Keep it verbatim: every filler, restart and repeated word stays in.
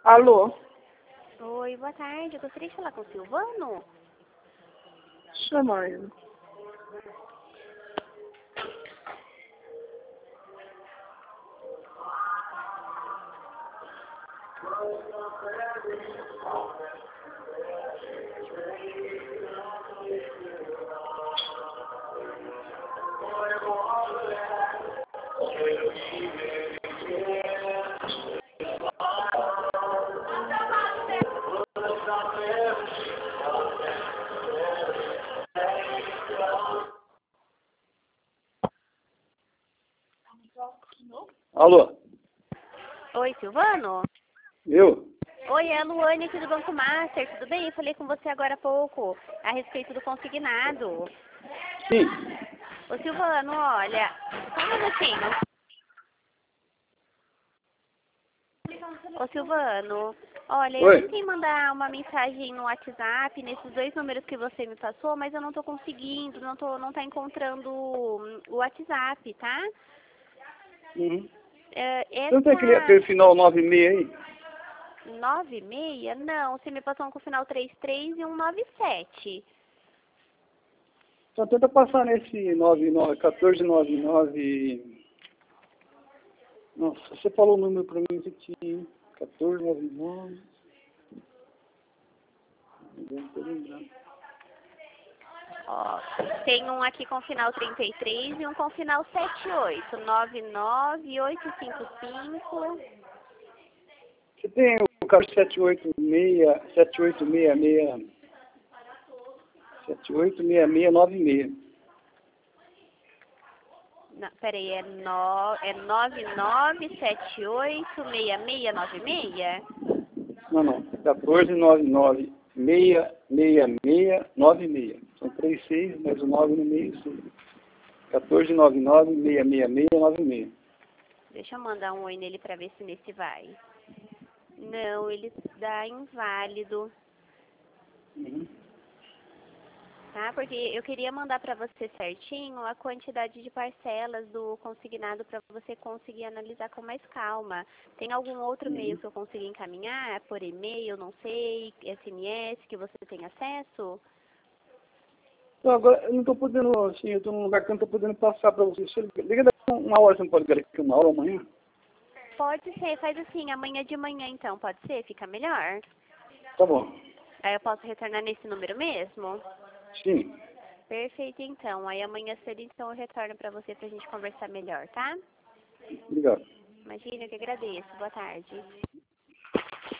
Alô? Oi, boa tarde. Eu gostaria de falar com o Silvano. Chama ele. Alô? Oi, Silvano? Eu? Oi, é a Luane aqui do Banco Master. Tudo bem? Eu falei com você agora há pouco a respeito do consignado. Sim. Ô, Silvano, olha, só um minutinho. Ô, Silvano, olha, eu Oi? tentei mandar uma mensagem no WhatsApp, nesses dois números que você me passou, mas eu não tô conseguindo, não tô, não tá encontrando o WhatsApp, tá? Uhum. É, Você não tem aquele, aquele essa final nove e meia aí? nove e meia? Não, você me passou um com final três três e um nove sete. Só tenta passar nesse nove nove, quatorze noventa e nove. Nossa, você falou o número pra mim que tinha. quatorze noventa e nove. Não tô lembrando. Ó, tem um aqui com final trinta e três e um com final setenta e oito. nove nove oito cinco cinco. Você tem o carro sete oito seis, sete oito seis seis, sete oito seis seis nove seis. Não, peraí, é, no, é nove nove sete oito seis seis nove seis? Não, não. quatorze noventa e nove, seis seis seis, nove seis. São três seis, mais o nove no meio, sim. quatorze noventa e nove, seis seis seis, nove seis. Deixa eu mandar um oi nele pra ver se nesse vai. Não, ele dá inválido. Uhum. Tá? Porque eu queria mandar para você certinho a quantidade de parcelas do consignado para você conseguir analisar com mais calma. Tem algum outro meio Uhum. que eu consiga encaminhar? Por e-mail, não sei, S M S, que você tem acesso? Então, agora, eu não estou podendo, assim, eu estou num lugar que eu não estou podendo passar para você. Você liga daqui uma hora, você não pode ligar daqui uma hora amanhã? Pode ser, faz assim, amanhã de manhã então, pode ser? Fica melhor? Tá bom. Aí eu posso retornar nesse número mesmo? Sim. Perfeito, então. Aí amanhã cedo, então, eu retorno para você pra gente conversar melhor, tá? Obrigado. Imagina, eu que agradeço. Boa tarde.